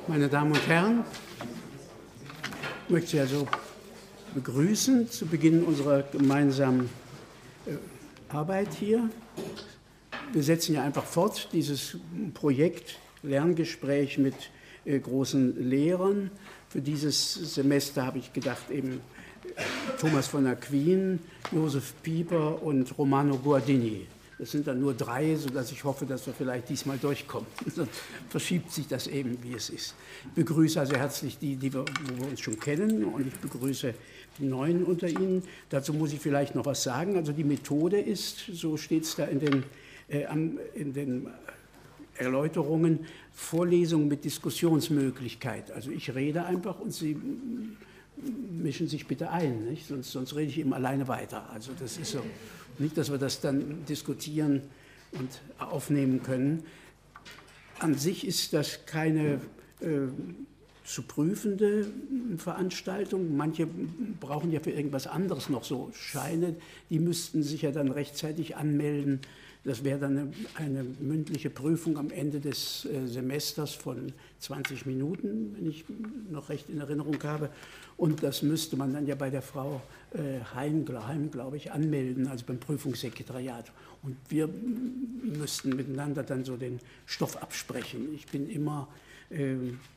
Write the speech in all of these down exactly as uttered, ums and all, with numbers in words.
Meine Damen und Herren, ich möchte Sie also begrüßen zu Beginn unserer gemeinsamen Arbeit hier. Wir setzen ja einfach fort dieses Projekt Lerngespräch mit großen Lehrern. Für dieses Semester habe ich gedacht, eben Thomas von Aquin, Josef Pieper und Romano Guardini. Das sind dann nur drei, sodass ich hoffe, dass wir vielleicht diesmal durchkommen. Sonst verschiebt sich das eben, wie es ist. Ich begrüße also herzlich die, die wir, wo wir uns schon kennen, und ich begrüße die Neuen unter Ihnen. Dazu muss ich vielleicht noch was sagen. Also die Methode ist, so steht es da in den, äh, in den Erläuterungen, Vorlesungen mit Diskussionsmöglichkeit. Also ich rede einfach und Sie mischen sich bitte ein, nicht? Sonst, sonst rede ich eben alleine weiter. Also das ist so. Nicht, dass wir das dann diskutieren und aufnehmen können. An sich ist das keine äh, zu prüfende Veranstaltung. Manche brauchen ja für irgendwas anderes noch so Scheine. Die müssten sich ja dann rechtzeitig anmelden. Das wäre dann eine, eine mündliche Prüfung am Ende des äh, Semesters von zwanzig Minuten, wenn ich noch recht in Erinnerung habe. Und das müsste man dann ja bei der Frau äh, Heim, Heim glaube ich, anmelden, also beim Prüfungssekretariat. Und wir müssten miteinander dann so den Stoff absprechen. Ich bin immer äh,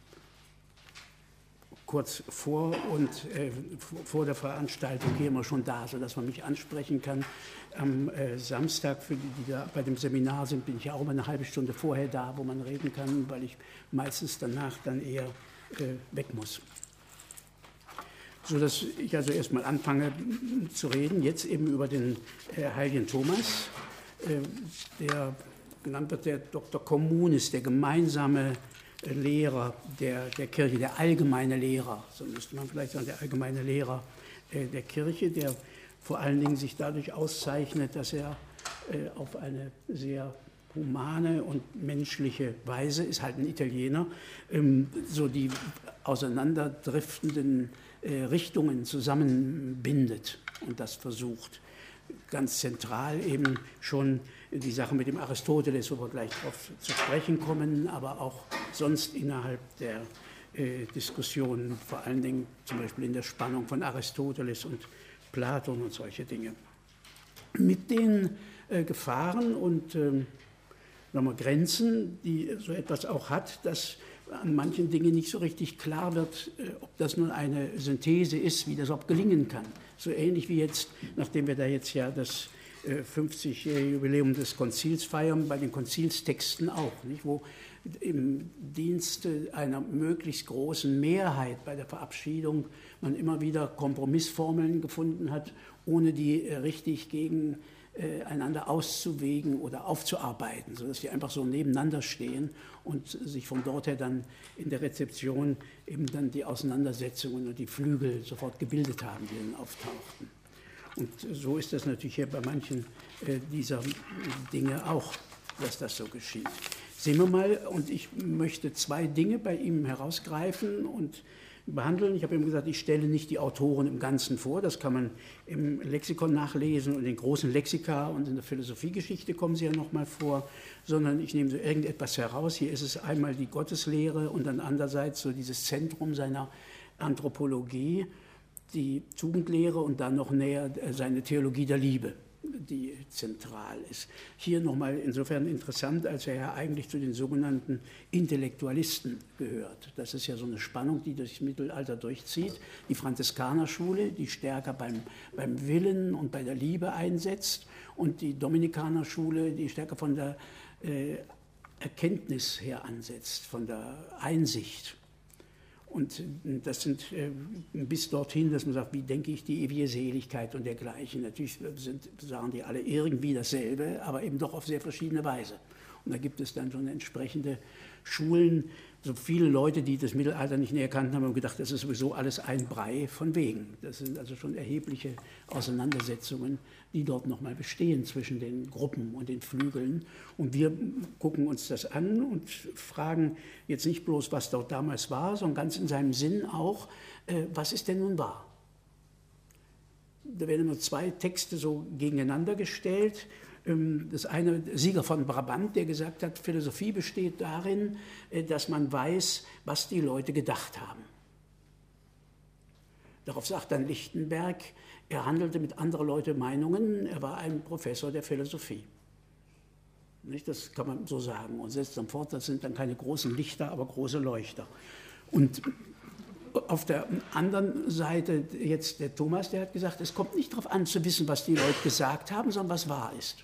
kurz vor und äh, vor der Veranstaltung hier immer schon da, sodass man mich ansprechen kann. Am äh, Samstag, für die, die da bei dem Seminar sind, bin ich ja auch immer eine halbe Stunde vorher da, wo man reden kann, weil ich meistens danach dann eher äh, weg muss. So dass ich also erstmal anfange zu reden, jetzt eben über den äh, heiligen Thomas, äh, der genannt wird der Doktor Communis, der gemeinsame äh, Lehrer der, der Kirche, der allgemeine Lehrer, so müsste man vielleicht sagen, der allgemeine Lehrer äh, der Kirche, der vor allen Dingen sich dadurch auszeichnet, dass er äh, auf eine sehr humane und menschliche Weise, ist halt ein Italiener, ähm, so die auseinanderdriftenden äh, Richtungen zusammenbindet und das versucht. Ganz zentral eben schon die Sache mit dem Aristoteles, wo wir gleich darauf zu sprechen kommen, aber auch sonst innerhalb der äh, Diskussionen, vor allen Dingen zum Beispiel in der Spannung von Aristoteles und Platon und solche Dinge. Mit den äh, Gefahren und ähm, nochmal Grenzen, die so etwas auch hat, dass an manchen Dingen nicht so richtig klar wird, äh, ob das nun eine Synthese ist, wie das auch gelingen kann. So ähnlich wie jetzt, nachdem wir da jetzt ja das äh, fünfzigjährige Jubiläum des Konzils feiern, bei den Konzilstexten auch, nicht? Wo im Dienste einer möglichst großen Mehrheit bei der Verabschiedung man immer wieder Kompromissformeln gefunden hat, ohne die äh, richtig gegen äh, einander auszuwägen oder aufzuarbeiten, sodass die einfach so nebeneinander stehen und sich von dort her dann in der Rezeption eben dann die Auseinandersetzungen und die Flügel sofort gebildet haben, die dann auftauchten. Und so ist das natürlich hier bei manchen äh, dieser Dinge auch, dass das so geschieht. Sehen wir mal, und ich möchte zwei Dinge bei ihm herausgreifen und behandeln. Ich habe ihm gesagt, ich stelle nicht die Autoren im Ganzen vor, das kann man im Lexikon nachlesen und in den großen Lexika und in der Philosophiegeschichte kommen sie ja nochmal vor, sondern ich nehme so irgendetwas heraus. Hier ist es einmal die Gotteslehre und dann andererseits so dieses Zentrum seiner Anthropologie, die Tugendlehre und dann noch näher seine Theologie der Liebe, die zentral ist. Hier nochmal insofern interessant, als er ja eigentlich zu den sogenannten Intellektualisten gehört. Das ist ja so eine Spannung, die durch das Mittelalter durchzieht. Die Franziskanerschule, die stärker beim, beim Willen und bei der Liebe einsetzt, und die Dominikanerschule, die stärker von der äh, Erkenntnis her ansetzt, von der Einsicht. Und das sind äh, bis dorthin, dass man sagt, wie denke ich die ewige Seligkeit und dergleichen. Natürlich sind, sagen die alle irgendwie dasselbe, aber eben doch auf sehr verschiedene Weise. Und da gibt es dann schon entsprechende Schulen. So viele Leute, die das Mittelalter nicht näher kannten, haben gedacht, das ist sowieso alles ein Brei von Wegen. Das sind also schon erhebliche Auseinandersetzungen, die dort nochmal bestehen zwischen den Gruppen und den Flügeln. Und wir gucken uns das an und fragen jetzt nicht bloß, was dort damals war, sondern ganz in seinem Sinn auch, äh, was ist denn nun wahr? Da werden nur zwei Texte so gegeneinander gestellt. Das eine, Sieger von Brabant, der gesagt hat, Philosophie besteht darin, dass man weiß, was die Leute gedacht haben. Darauf sagt dann Lichtenberg, er handelte mit anderen Leuten Meinungen, er war ein Professor der Philosophie. Nicht, das kann man so sagen und setzt dann fort, das sind dann keine großen Lichter, aber große Leuchter. Und auf der anderen Seite jetzt der Thomas, der hat gesagt, es kommt nicht darauf an zu wissen, was die Leute gesagt haben, sondern was wahr ist.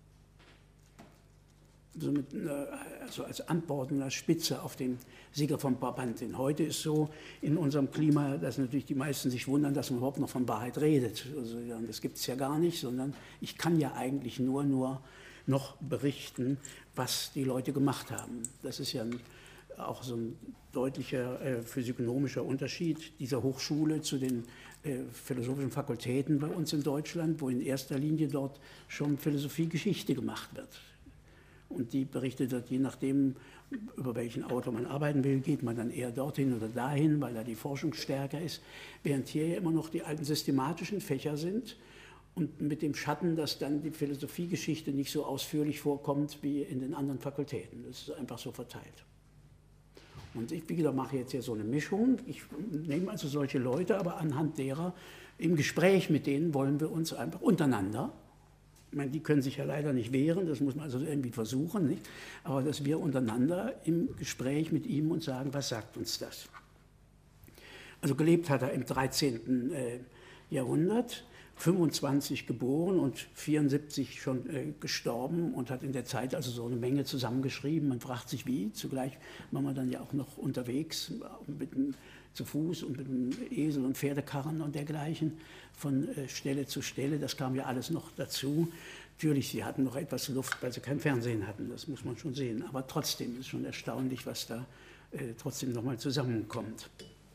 Also, mit, also als Antwort und als Spitze auf den Sieger von Brabant. Denn heute ist so in unserem Klima, dass natürlich die meisten sich wundern, dass man überhaupt noch von Wahrheit redet. Also, das gibt es ja gar nicht, sondern ich kann ja eigentlich nur, nur noch berichten, was die Leute gemacht haben. Das ist ja ein, auch so ein deutlicher äh, physiognomischer Unterschied dieser Hochschule zu den äh, philosophischen Fakultäten bei uns in Deutschland, wo in erster Linie dort schon Philosophie-Geschichte gemacht wird. Und die berichtet wird, je nachdem, über welchen Autor man arbeiten will, geht man dann eher dorthin oder dahin, weil da die Forschung stärker ist, während hier ja immer noch die alten systematischen Fächer sind und mit dem Schatten, dass dann die Philosophiegeschichte nicht so ausführlich vorkommt wie in den anderen Fakultäten. Das ist einfach so verteilt. Und ich, wie gesagt, mache jetzt hier so eine Mischung. Ich nehme also solche Leute, aber anhand derer, im Gespräch mit denen wollen wir uns einfach untereinander, ich meine, die können sich ja leider nicht wehren, das muss man also irgendwie versuchen, nicht? Aber dass wir untereinander im Gespräch mit ihm uns sagen, was sagt uns das? Also gelebt hat er im dreizehnten Jahrhundert, fünfundzwanzig geboren und vierundsiebzig schon äh, gestorben und hat in der Zeit also so eine Menge zusammengeschrieben. Man fragt sich wie, zugleich war man dann ja auch noch unterwegs mit dem, zu Fuß und mit dem Esel und Pferdekarren und dergleichen von äh, Stelle zu Stelle. Das kam ja alles noch dazu. Natürlich, sie hatten noch etwas Luft, weil sie kein Fernsehen hatten, das muss man schon sehen. Aber trotzdem ist es schon erstaunlich, was da äh, trotzdem nochmal zusammenkommt.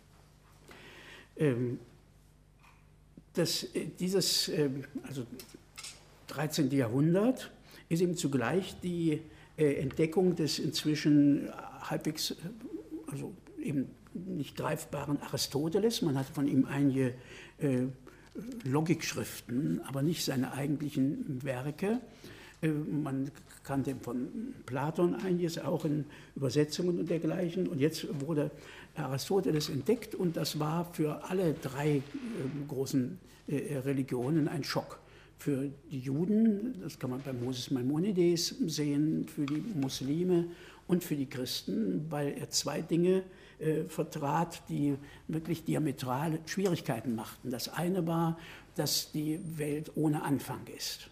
Ähm, Das, dieses also dreizehnte Jahrhundert ist eben zugleich die Entdeckung des inzwischen halbwegs, also eben nicht greifbaren Aristoteles. Man hatte von ihm einige äh, Logikschriften, aber nicht seine eigentlichen Werke. Äh, man kannte von Platon einiges, auch in Übersetzungen und dergleichen. Und jetzt wurde Aristoteles entdeckt und das war für alle drei äh, großen äh, Religionen ein Schock. Für die Juden, das kann man bei Moses Maimonides sehen, für die Muslime und für die Christen, weil er zwei Dinge äh, vertrat, die wirklich diametral Schwierigkeiten machten. Das eine war, dass die Welt ohne Anfang ist.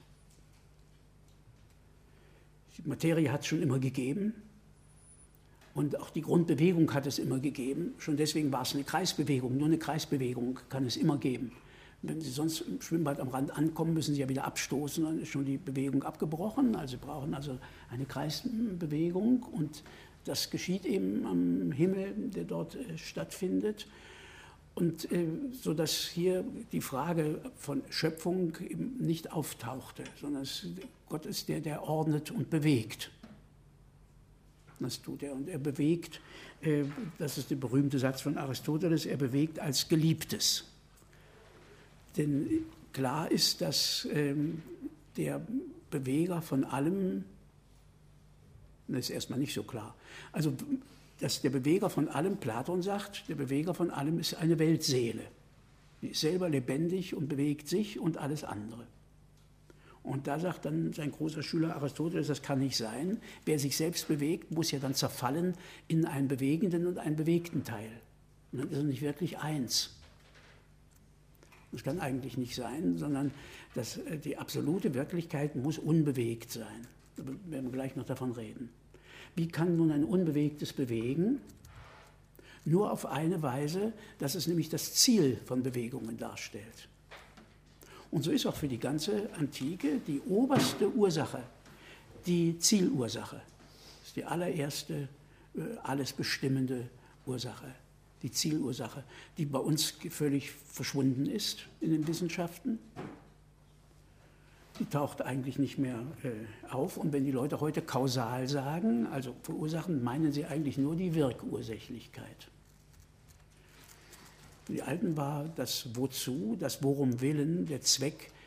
Die Materie hat es schon immer gegeben. Und auch die Grundbewegung hat es immer gegeben. Schon deswegen war es eine Kreisbewegung. Nur eine Kreisbewegung kann es immer geben. Wenn Sie sonst im Schwimmbad am Rand ankommen, müssen Sie ja wieder abstoßen, dann ist schon die Bewegung abgebrochen. Also Sie brauchen also eine Kreisbewegung und das geschieht eben am Himmel, der dort äh, stattfindet. Und äh, so dass hier die Frage von Schöpfung eben nicht auftauchte, sondern es, Gott ist der, der ordnet und bewegt. Das tut er. Und er bewegt, äh, das ist der berühmte Satz von Aristoteles, er bewegt als Geliebtes. Denn klar ist, dass ähm, der Beweger von allem, das ist erstmal nicht so klar, also dass der Beweger von allem, Platon sagt, der Beweger von allem ist eine Weltseele. Die ist selber lebendig und bewegt sich und alles andere. Und da sagt dann sein großer Schüler Aristoteles, das kann nicht sein. Wer sich selbst bewegt, muss ja dann zerfallen in einen bewegenden und einen bewegten Teil. Und dann ist er nicht wirklich eins. Das kann eigentlich nicht sein, sondern das, die absolute Wirklichkeit muss unbewegt sein. Da werden wir gleich noch davon reden. Wie kann nun ein Unbewegtes bewegen? Nur auf eine Weise, dass es nämlich das Ziel von Bewegungen darstellt. Und so ist auch für die ganze Antike die oberste Ursache die Zielursache. Das ist die allererste, alles bestimmende Ursache, die Zielursache, die bei uns völlig verschwunden ist in den Wissenschaften. Die taucht eigentlich nicht mehr äh, auf. Und wenn die Leute heute kausal sagen, also verursachen, meinen sie eigentlich nur die Wirkursächlichkeit. Die Alten war das Wozu, das Worum Willen, der Zweck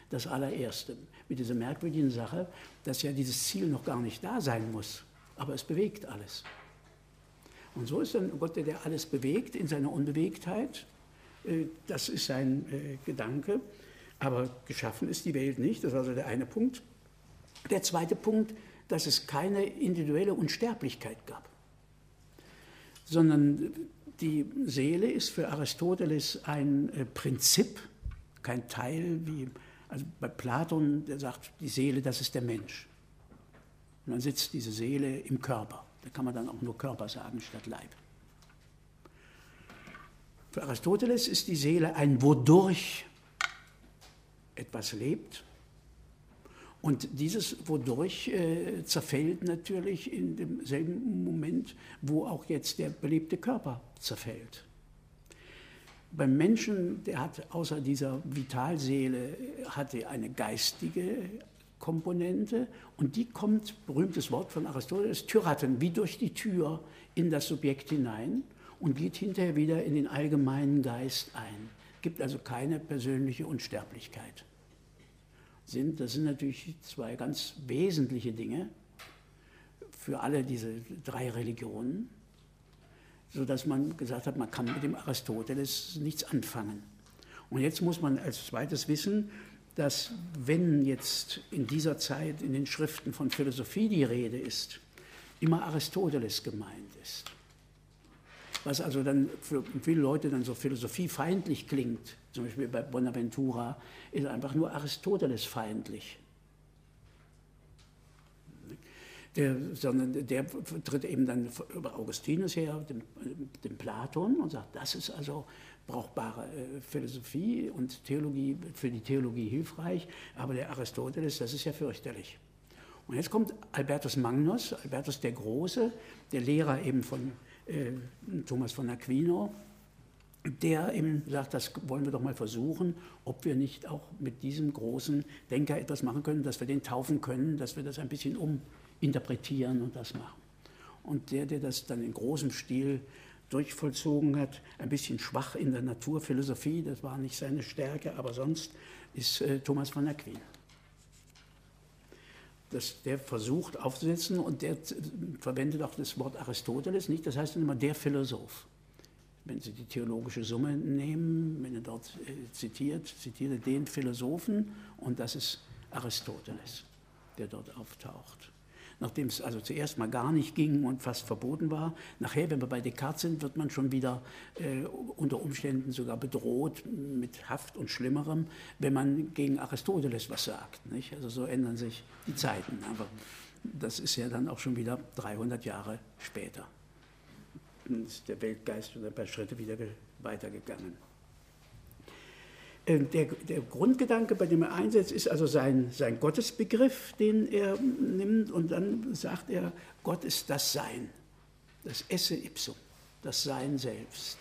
das allererste. Mit dieser merkwürdigen Sache, dass ja dieses Ziel noch gar nicht da sein muss, aber es bewegt alles. Und so ist dann Gott, der alles bewegt in seiner Unbewegtheit. Das ist sein Gedanke. Aber geschaffen ist die Welt nicht, das ist also der eine Punkt. Der zweite Punkt, dass es keine individuelle Unsterblichkeit gab, sondern die Seele ist für Aristoteles ein Prinzip, kein Teil, wie also bei Platon, der sagt, die Seele, das ist der Mensch. Und dann sitzt diese Seele im Körper. Da kann man dann auch nur Körper sagen statt Leib. Für Aristoteles ist die Seele ein wodurch etwas lebt. Und dieses wodurch äh, zerfällt natürlich in demselben Moment, wo auch jetzt der belebte Körper zerfällt. Beim Menschen, der hat außer dieser Vitalseele, hatte eine geistige Komponente und die kommt, berühmtes Wort von Aristoteles, Tyraten, wie durch die Tür in das Subjekt hinein und geht hinterher wieder in den allgemeinen Geist ein. Gibt also keine persönliche Unsterblichkeit. Sind, das sind natürlich zwei ganz wesentliche Dinge für alle diese drei Religionen, sodass man gesagt hat, man kann mit dem Aristoteles nichts anfangen. Und jetzt muss man als zweites wissen, dass wenn jetzt in dieser Zeit in den Schriften von Philosophie die Rede ist, immer Aristoteles gemeint ist. Was also dann für viele Leute dann so philosophiefeindlich klingt, zum Beispiel bei Bonaventura, ist einfach nur Aristoteles feindlich. Der, sondern der tritt eben dann über Augustinus her, dem, dem Platon, und sagt, das ist also brauchbare äh, Philosophie und Theologie, für die Theologie hilfreich, aber der Aristoteles, das ist ja fürchterlich. Und jetzt kommt Albertus Magnus, Albertus der Große, der Lehrer eben von äh, Thomas von Aquino, der eben sagt, das wollen wir doch mal versuchen, ob wir nicht auch mit diesem großen Denker etwas machen können, dass wir den taufen können, dass wir das ein bisschen uminterpretieren und das machen. Und der, der das dann in großem Stil durchvollzogen hat, ein bisschen schwach in der Naturphilosophie, das war nicht seine Stärke, aber sonst ist äh, Thomas von Aquin. Das, der versucht aufzusetzen und der verwendet auch das Wort Aristoteles nicht, das heißt immer der Philosoph. Wenn Sie die theologische Summe nehmen, wenn er dort äh, zitiert, zitiert er den Philosophen und das ist Aristoteles, der dort auftaucht. Nachdem es also zuerst mal gar nicht ging und fast verboten war, nachher, wenn wir bei Descartes sind, wird man schon wieder äh, unter Umständen sogar bedroht mit Haft und Schlimmerem, wenn man gegen Aristoteles was sagt. Nicht? Also so ändern sich die Zeiten. Aber das ist ja dann auch schon wieder dreihundert Jahre später. Dann ist der Weltgeist ein paar Schritte wieder weitergegangen. Der, der Grundgedanke, bei dem er einsetzt, ist also sein, sein Gottesbegriff, den er nimmt, und dann sagt er, Gott ist das Sein, das Esse ipsum, das Sein selbst.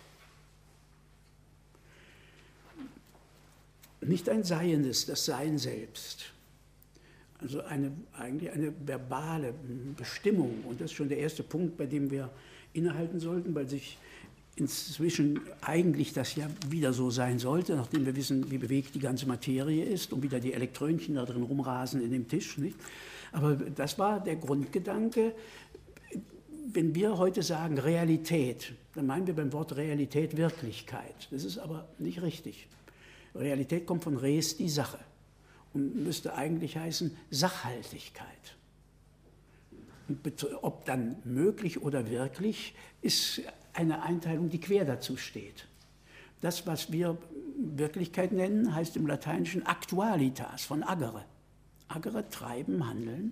Nicht ein Seiendes, das Sein selbst. Also eine, eigentlich eine verbale Bestimmung, und das ist schon der erste Punkt, bei dem wir innehalten sollten, weil sich inzwischen eigentlich das ja wieder so sein sollte, nachdem wir wissen, wie bewegt die ganze Materie ist und wieder die Elektrönchen da drin rumrasen in dem Tisch. Nicht? Aber das war der Grundgedanke. Wenn wir heute sagen Realität, dann meinen wir beim Wort Realität Wirklichkeit. Das ist aber nicht richtig. Realität kommt von res, die Sache, und müsste eigentlich heißen Sachhaltigkeit. Ob dann möglich oder wirklich, ist eine Einteilung, die quer dazu steht. Das, was wir Wirklichkeit nennen, heißt im Lateinischen actualitas, von agere. Agere, treiben, handeln.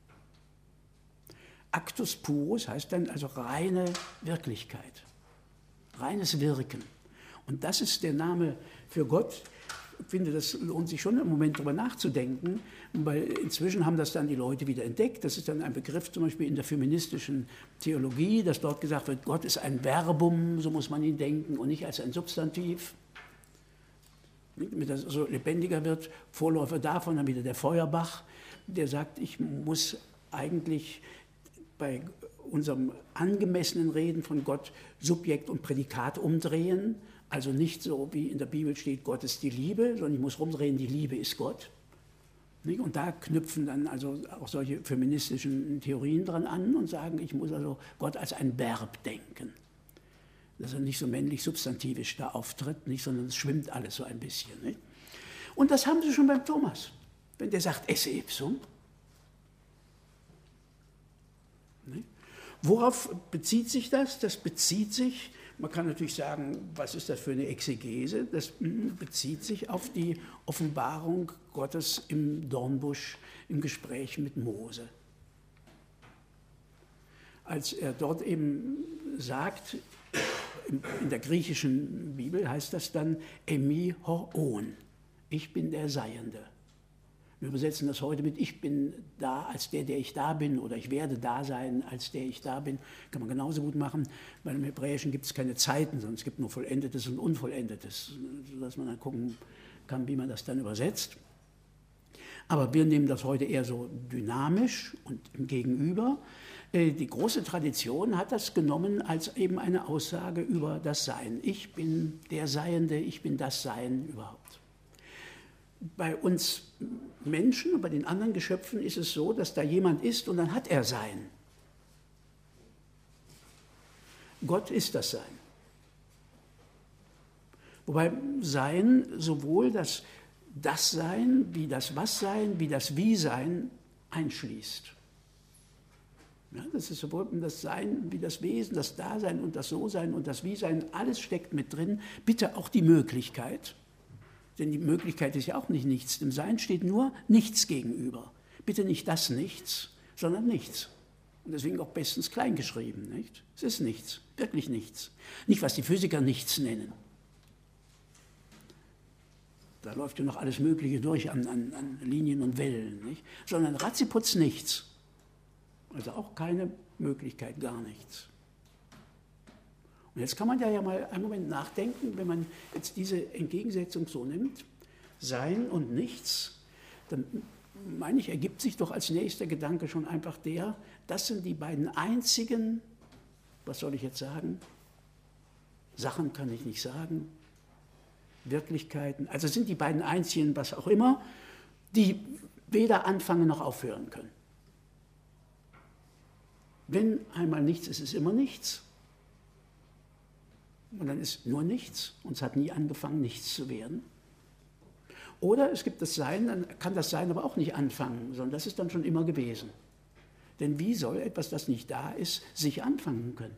Actus purus heißt dann also reine Wirklichkeit, reines Wirken. Und das ist der Name für Gott. Ich finde, das lohnt sich schon im Moment darüber nachzudenken, weil inzwischen haben das dann die Leute wieder entdeckt. Das ist dann ein Begriff zum Beispiel in der feministischen Theologie, dass dort gesagt wird, Gott ist ein Verbum, so muss man ihn denken, und nicht als ein Substantiv. Damit das so lebendiger wird, Vorläufer davon dann wieder der Feuerbach, der sagt, ich muss eigentlich bei unserem angemessenen Reden von Gott Subjekt und Prädikat umdrehen. Also nicht so, wie in der Bibel steht, Gott ist die Liebe, sondern ich muss rumdrehen, die Liebe ist Gott. Und da knüpfen dann also auch solche feministischen Theorien dran an und sagen, ich muss also Gott als ein Verb denken. Dass er nicht so männlich substantivisch da auftritt, nicht, sondern es schwimmt alles so ein bisschen. Nicht? Und das haben sie schon beim Thomas. Wenn der sagt, esse ipsum. Nicht? Worauf bezieht sich das? Das bezieht sich, man kann natürlich sagen, was ist das für eine Exegese? Das bezieht sich auf die Offenbarung Gottes im Dornbusch im Gespräch mit Mose. Als er dort eben sagt, in der griechischen Bibel heißt das dann Emi Hoon, ich bin der Seiende. Wir übersetzen das heute mit ich bin da als der, der ich da bin, oder ich werde da sein als der ich da bin. Kann man genauso gut machen, weil im Hebräischen gibt es keine Zeiten, sondern es gibt nur Vollendetes und Unvollendetes, sodass man dann gucken kann, wie man das dann übersetzt. Aber wir nehmen das heute eher so dynamisch und im Gegenüber. Die große Tradition hat das genommen als eben eine Aussage über das Sein. Ich bin der Seiende, ich bin das Sein überhaupt. Bei uns Menschen und bei den anderen Geschöpfen ist es so, dass da jemand ist und dann hat er Sein. Gott ist das Sein. Wobei Sein sowohl das Das-Sein wie das Was-Sein wie das Wie-Sein einschließt. Ja, das ist sowohl das Sein wie das Wesen, das Dasein und das So-Sein und das Wie-Sein, alles steckt mit drin. Bitte auch die Möglichkeit, denn die Möglichkeit ist ja auch nicht nichts. Dem Sein steht nur nichts gegenüber. Bitte nicht das Nichts, sondern nichts. Und deswegen auch bestens klein geschrieben, nicht? Es ist nichts, wirklich nichts. Nicht, was die Physiker nichts nennen. Da läuft ja noch alles Mögliche durch an, an, an Linien und Wellen, nicht? Sondern ratziputz nichts. Also auch keine Möglichkeit, gar nichts. Und jetzt kann man ja, ja mal einen Moment nachdenken, wenn man jetzt diese Entgegensetzung so nimmt, Sein und Nichts, dann meine ich, ergibt sich doch als nächster Gedanke schon einfach der, das sind die beiden einzigen, was soll ich jetzt sagen, Sachen kann ich nicht sagen, Wirklichkeiten, also sind die beiden einzigen, was auch immer, die weder anfangen noch aufhören können. Wenn einmal nichts ist, ist es immer nichts. Und dann ist nur nichts und es hat nie angefangen, nichts zu werden. Oder es gibt das Sein, dann kann das Sein aber auch nicht anfangen, sondern das ist dann schon immer gewesen. Denn wie soll etwas, das nicht da ist, sich anfangen können?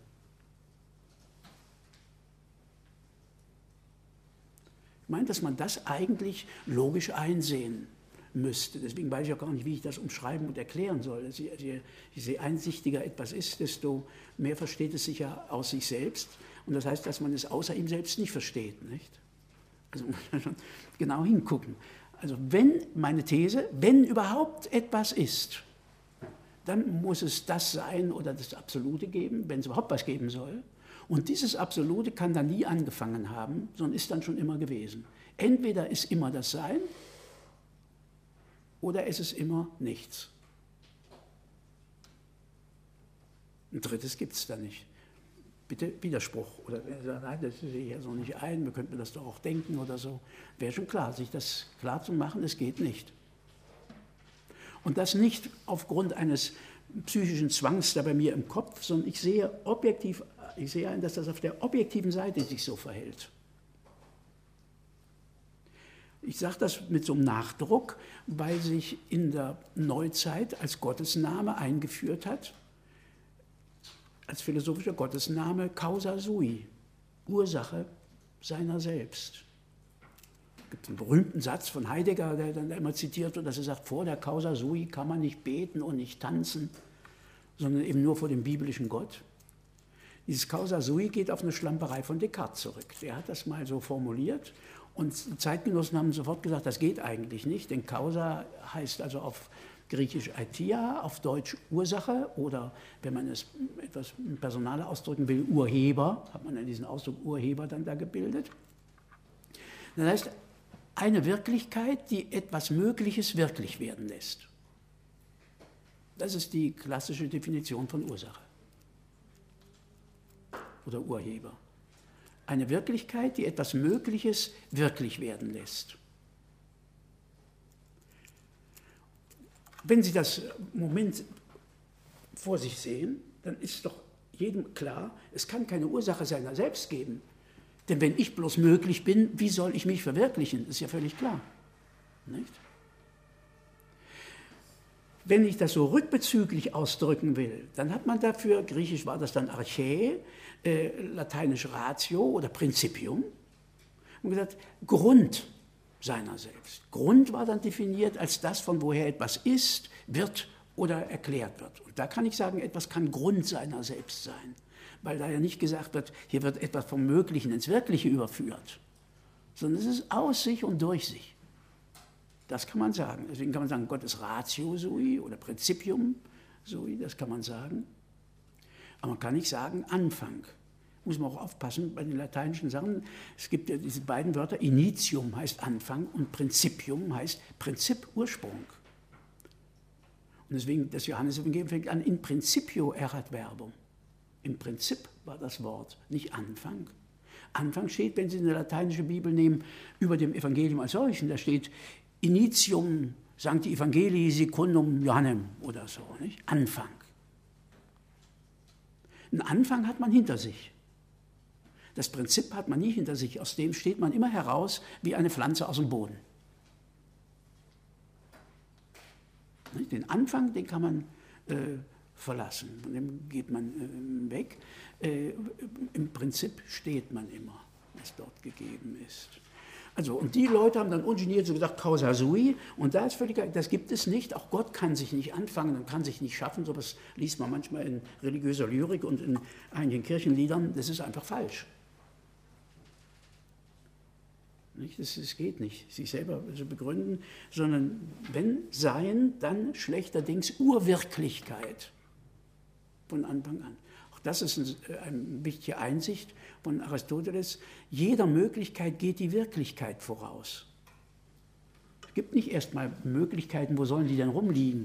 Ich meine, dass man das eigentlich logisch einsehen müsste. Deswegen weiß ich auch gar nicht, wie ich das umschreiben und erklären soll. Je, je, je einsichtiger etwas ist, desto mehr versteht es sich ja aus sich selbst. Und das heißt, dass man es außer ihm selbst nicht versteht. Nicht? Also muss man schon genau hingucken. Also wenn, meine These, wenn überhaupt etwas ist, dann muss es das sein oder das Absolute geben, wenn es überhaupt was geben soll. Und dieses Absolute kann dann nie angefangen haben, sondern ist dann schon immer gewesen. Entweder ist immer das Sein, oder es ist immer nichts. Ein drittes gibt es da nicht. Bitte Widerspruch. Oder wenn Sie sagen, nein, das sehe ich ja so nicht ein, wir könnten das doch auch denken oder so. Wäre schon klar, sich das klar zu machen, es geht nicht. Und das nicht aufgrund eines psychischen Zwangs da bei mir im Kopf, sondern ich sehe objektiv, ich sehe ein, dass das auf der objektiven Seite sich so verhält. Ich sage das mit so einem Nachdruck, weil sich in der Neuzeit als Gottesname eingeführt hat, als philosophischer Gottesname causa sui, Ursache seiner selbst. Es gibt einen berühmten Satz von Heidegger, der dann immer zitiert wird, dass er sagt, vor der causa sui kann man nicht beten und nicht tanzen, sondern eben nur vor dem biblischen Gott. Dieses causa sui geht auf eine Schlamperei von Descartes zurück. Der hat das mal so formuliert. Und Zeitgenossen haben sofort gesagt, das geht eigentlich nicht, denn Causa heißt also auf Griechisch Aithia, auf Deutsch Ursache oder, wenn man es etwas personaler ausdrücken will, Urheber, hat man dann diesen Ausdruck Urheber dann da gebildet. Das heißt, eine Wirklichkeit, die etwas Mögliches wirklich werden lässt. Das ist die klassische Definition von Ursache. oder Urheber. Eine Wirklichkeit, die etwas Mögliches wirklich werden lässt. Wenn Sie das Moment vor sich sehen, dann ist doch jedem klar, es kann keine Ursache seiner selbst geben. Denn wenn ich bloß möglich bin, wie soll ich mich verwirklichen? Das ist ja völlig klar. Nicht? Wenn ich das so rückbezüglich ausdrücken will, dann hat man dafür, griechisch war das dann Archä, äh, lateinisch Ratio oder Principium, und gesagt, Grund seiner selbst. Grund war dann definiert als das, von woher etwas ist, wird oder erklärt wird. Und da kann ich sagen, etwas kann Grund seiner selbst sein, weil da ja nicht gesagt wird, hier wird etwas vom Möglichen ins Wirkliche überführt, sondern es ist aus sich und durch sich. Das kann man sagen. Deswegen kann man sagen, Gott ist Ratio sui oder Principium sui, das kann man sagen. Aber man kann nicht sagen Anfang. Muss man auch aufpassen bei den lateinischen Sachen. Es gibt ja diese beiden Wörter, Initium heißt Anfang und Principium heißt Prinzip, Ursprung. Und deswegen, das Johannesevangelium fängt an, in principio erat verbum. Im Prinzip war das Wort, nicht Anfang. Anfang steht, wenn Sie eine lateinische Bibel nehmen, über dem Evangelium als solchen, da steht Initium Sancti Evangelii Secundum Johannem oder so, nicht? Anfang. Einen Anfang hat man hinter sich. Das Prinzip hat man nie hinter sich, aus dem steht man immer heraus wie eine Pflanze aus dem Boden. Den Anfang, den kann man äh, verlassen, von dem geht man äh, weg. Äh, Im Prinzip steht man immer, was dort gegeben ist. Also, und die Leute haben dann ungeniert so gesagt, causa sui, und da ist völlig, das gibt es nicht, auch Gott kann sich nicht anfangen und kann sich nicht schaffen, so was liest man manchmal in religiöser Lyrik und in einigen Kirchenliedern, das ist einfach falsch. Nicht? Das, das geht nicht, sich selber so begründen, sondern wenn Sein, dann schlechterdings Urwirklichkeit von Anfang an. Auch das ist eine, eine wichtige Einsicht von Aristoteles. Jeder Möglichkeit geht die Wirklichkeit voraus. Es gibt nicht erstmal Möglichkeiten, wo sollen die denn rumliegen?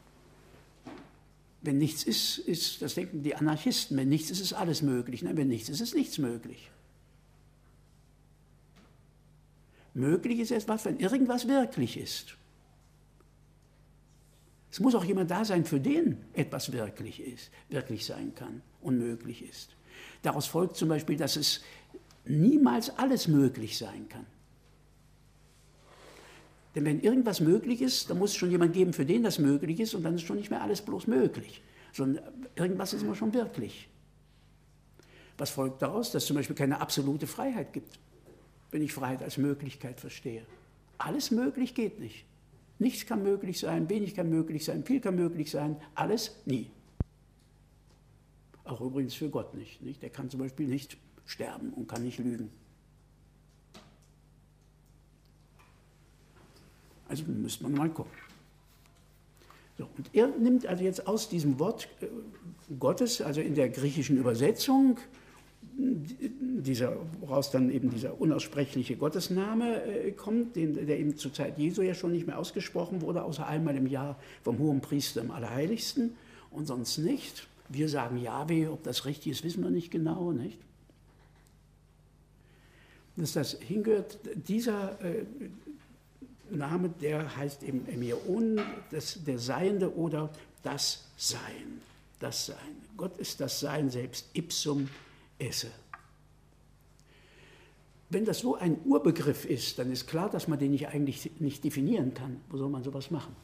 Wenn nichts ist, ist, das denken die Anarchisten, wenn nichts ist, ist alles möglich. Nein, wenn nichts ist, ist nichts möglich. Möglich ist etwas, wenn irgendwas wirklich ist. Es muss auch jemand da sein, für den etwas wirklich ist, wirklich sein kann und möglich ist. Daraus folgt zum Beispiel, dass es niemals alles möglich sein kann. Denn wenn irgendwas möglich ist, dann muss es schon jemand geben, für den das möglich ist, und dann ist schon nicht mehr alles bloß möglich, sondern irgendwas ist immer schon wirklich. Was folgt daraus? Dass es zum Beispiel keine absolute Freiheit gibt, wenn ich Freiheit als Möglichkeit verstehe. Alles möglich geht nicht. Nichts kann möglich sein, wenig kann möglich sein, viel kann möglich sein, alles nie. Auch übrigens für Gott nicht, nicht. Der kann zum Beispiel nicht sterben und kann nicht lügen. Also müsste man mal gucken. So, und er nimmt also jetzt aus diesem Wort äh, Gottes, also in der griechischen Übersetzung, dieser, woraus dann eben dieser unaussprechliche Gottesname äh, kommt, den, der eben zur Zeit Jesu ja schon nicht mehr ausgesprochen wurde, außer einmal im Jahr vom Hohenpriester im Allerheiligsten und sonst nicht. Wir sagen Jahwe, ob das richtig ist, wissen wir nicht genau, nicht? Dass das hingehört, dieser äh, Name, der heißt eben Emion, das, der Seiende oder das Sein. Das Sein. Gott ist das Sein selbst, ipsum esse. Wenn das so ein Urbegriff ist, dann ist klar, dass man den nicht eigentlich nicht definieren kann. Wo soll man sowas machen?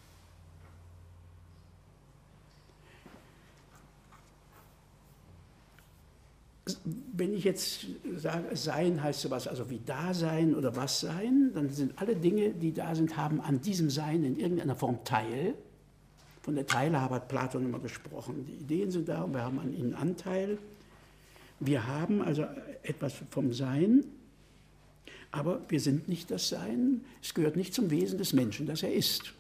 Wenn ich jetzt sage, Sein heißt sowas, also wie Dasein oder was sein, dann sind alle Dinge, die da sind, haben an diesem Sein in irgendeiner Form Teil. Von der Teilhabe hat Platon immer gesprochen. Die Ideen sind da und wir haben an ihnen Anteil. Wir haben also etwas vom Sein, aber wir sind nicht das Sein. Es gehört nicht zum Wesen des Menschen, dass er ist.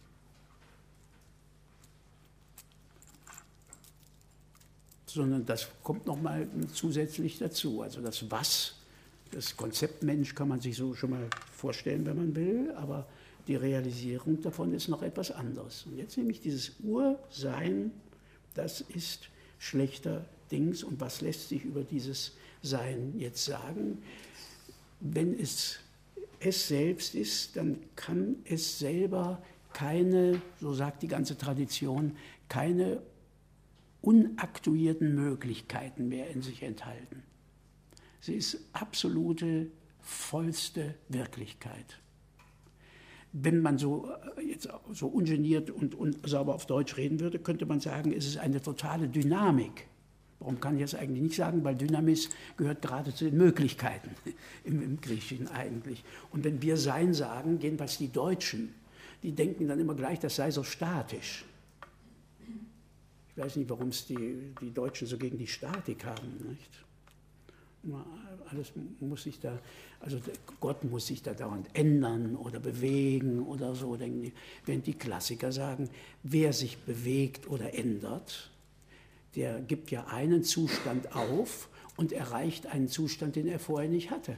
Sondern das kommt nochmal zusätzlich dazu. Also das Was, das Konzept Mensch kann man sich so schon mal vorstellen, wenn man will, aber die Realisierung davon ist noch etwas anderes. Und jetzt nämlich dieses Ursein, das ist schlechterdings allerdings, und was lässt sich über dieses Sein jetzt sagen, wenn es es selbst ist, dann kann es selber keine, so sagt die ganze Tradition, keine unaktuierten Möglichkeiten mehr in sich enthalten. Sie ist absolute, vollste Wirklichkeit. Wenn man so, jetzt so ungeniert und, und sauber auf Deutsch reden würde, könnte man sagen, es ist eine totale Dynamik. Warum kann ich das eigentlich nicht sagen? Weil Dynamis gehört gerade zu den Möglichkeiten im, im Griechischen eigentlich. Und wenn wir Sein sagen, jedenfalls die Deutschen, die denken dann immer gleich, das sei so statisch. Ich weiß nicht, warum es die, die Deutschen so gegen die Statik haben, nicht? Alles muss sich da, also Gott muss sich da dauernd ändern oder bewegen oder so, denken die. Während die Klassiker sagen, wer sich bewegt oder ändert, der gibt ja einen Zustand auf und erreicht einen Zustand, den er vorher nicht hatte.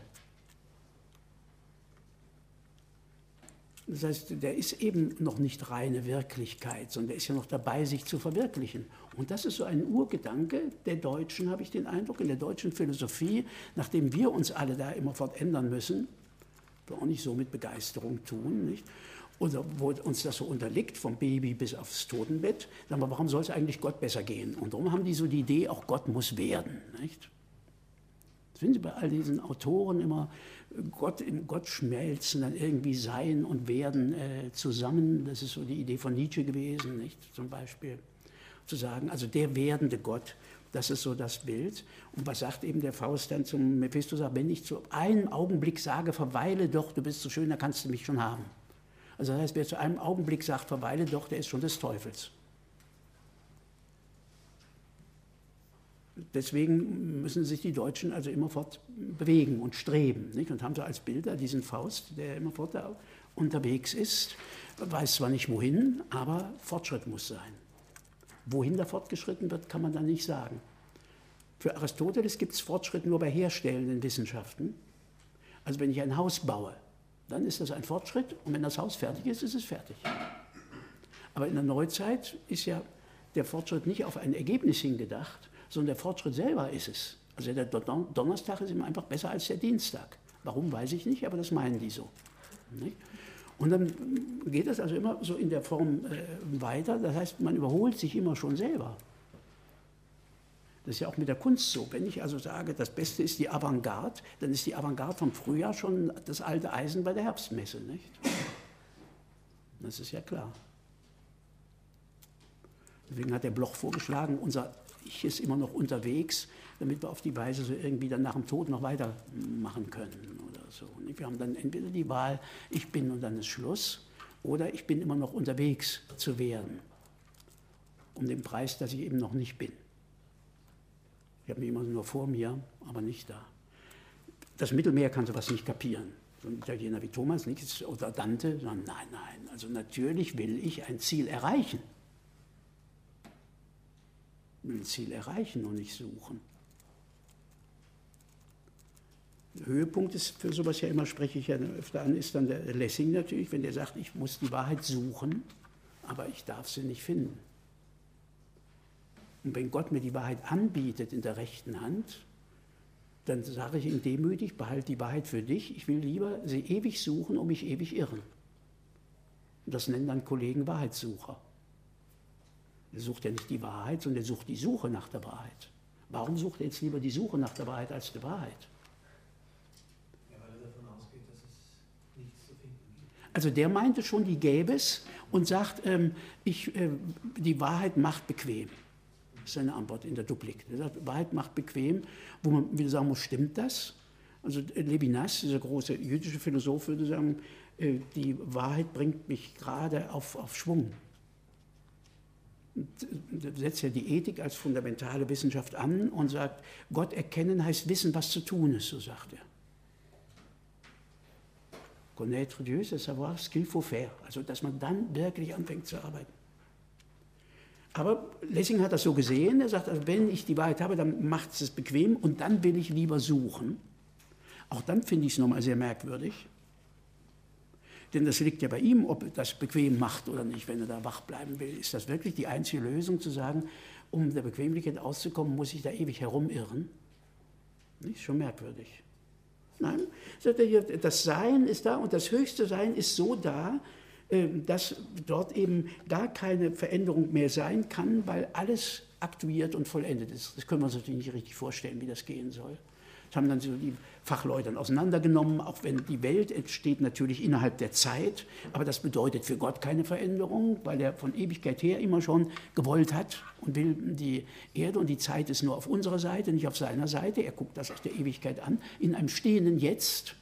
Das heißt, der ist eben noch nicht reine Wirklichkeit, sondern der ist ja noch dabei, sich zu verwirklichen. Und das ist so ein Urgedanke der Deutschen, habe ich den Eindruck, in der deutschen Philosophie, nachdem wir uns alle da immerfort ändern müssen, wir auch nicht so mit Begeisterung tun, nicht? Oder wo uns das so unterliegt, vom Baby bis aufs Totenbett, sagen wir, warum soll es eigentlich Gott besser gehen? Und darum haben die so die Idee, auch Gott muss werden, nicht? Das finden Sie bei all diesen Autoren immer, Gott im Gott schmelzen, dann irgendwie Sein und Werden äh, zusammen. Das ist so die Idee von Nietzsche gewesen, nicht? Zum Beispiel zu sagen, also der werdende Gott, das ist so das Bild. Und was sagt eben der Faust dann zum Mephisto? Sagt, wenn ich zu einem Augenblick sage, verweile doch, du bist so schön, dann kannst du mich schon haben. Also das heißt, wer zu einem Augenblick sagt, verweile doch, der ist schon des Teufels. Deswegen müssen sich die Deutschen also immerfort bewegen und streben, nicht? Und haben so als Bilder diesen Faust, der immerfort da unterwegs ist, weiß zwar nicht wohin, aber Fortschritt muss sein. Wohin da fortgeschritten wird, kann man dann nicht sagen. Für Aristoteles gibt es Fortschritt nur bei herstellenden Wissenschaften. Also wenn ich ein Haus baue, dann ist das ein Fortschritt und wenn das Haus fertig ist, ist es fertig. Aber in der Neuzeit ist ja der Fortschritt nicht auf ein Ergebnis hingedacht, sondern der Fortschritt selber ist es. Also der Donnerstag ist immer einfach besser als der Dienstag. Warum, weiß ich nicht, aber das meinen die so. Nicht? Und dann geht das also immer so in der Form äh, weiter. Das heißt, man überholt sich immer schon selber. Das ist ja auch mit der Kunst so. Wenn ich also sage, das Beste ist die Avantgarde, dann ist die Avantgarde vom Frühjahr schon das alte Eisen bei der Herbstmesse, nicht? Das ist ja klar. Deswegen hat der Bloch vorgeschlagen, unser Ich ist immer noch unterwegs, damit wir auf die Weise so irgendwie dann nach dem Tod noch weitermachen können oder so. Wir haben dann entweder die Wahl, ich bin und dann ist Schluss, oder ich bin immer noch unterwegs zu werden, um den Preis, dass ich eben noch nicht bin. Ich habe mich immer nur vor mir, aber nicht da. Das Mittelmeer kann sowas nicht kapieren. So ein Italiener wie Thomas nicht, oder Dante sagen, nein, nein, also natürlich will ich ein Ziel erreichen. Ein Ziel erreichen und nicht suchen. Der Höhepunkt ist für sowas ja immer, spreche ich ja öfter an, ist dann der Lessing natürlich, wenn der sagt, ich muss die Wahrheit suchen, aber ich darf sie nicht finden. Und wenn Gott mir die Wahrheit anbietet in der rechten Hand, dann sage ich ihm demütig, behalte die Wahrheit für dich, ich will lieber sie ewig suchen und mich ewig irren. Und das nennen dann Kollegen Wahrheitssucher. Er sucht ja nicht die Wahrheit, sondern er sucht die Suche nach der Wahrheit. Warum sucht er jetzt lieber die Suche nach der Wahrheit als die Wahrheit? Ja, weil er davon ausgeht, dass es nichts zu finden gibt. Also der meinte schon, die gäbe es und sagt, ähm, ich, äh, die Wahrheit macht bequem. Das ist seine Antwort in der Duplik. Er sagt, Wahrheit macht bequem, wo man wieder sagen muss, stimmt das? Also Levinas, dieser große jüdische Philosoph, würde sagen, äh, die Wahrheit bringt mich gerade auf, auf Schwung. Setzt ja die Ethik als fundamentale Wissenschaft an und sagt, Gott erkennen heißt wissen, was zu tun ist, so sagt er. Connaître Dieu, c'est savoir ce qu'il faut faire. Also, dass man dann wirklich anfängt zu arbeiten. Aber Lessing hat das so gesehen, er sagt, also wenn ich die Wahrheit habe, dann macht es es bequem und dann will ich lieber suchen. Auch dann finde ich es nochmal sehr merkwürdig. Denn das liegt ja bei ihm, ob er das bequem macht oder nicht, wenn er da wach bleiben will. Ist das wirklich die einzige Lösung, zu sagen, um der Bequemlichkeit auszukommen, muss ich da ewig herumirren. Nicht? Schon merkwürdig. Nein, das Sein ist da und das höchste Sein ist so da, dass dort eben gar keine Veränderung mehr sein kann, weil alles aktuiert und vollendet ist. Das können wir uns natürlich nicht richtig vorstellen, wie das gehen soll. Das haben dann so die Fachleute dann auseinandergenommen, auch wenn die Welt entsteht natürlich innerhalb der Zeit, aber das bedeutet für Gott keine Veränderung, weil er von Ewigkeit her immer schon gewollt hat und will die Erde und die Zeit ist nur auf unserer Seite, nicht auf seiner Seite. Er guckt das aus der Ewigkeit an, in einem stehenden Jetzt.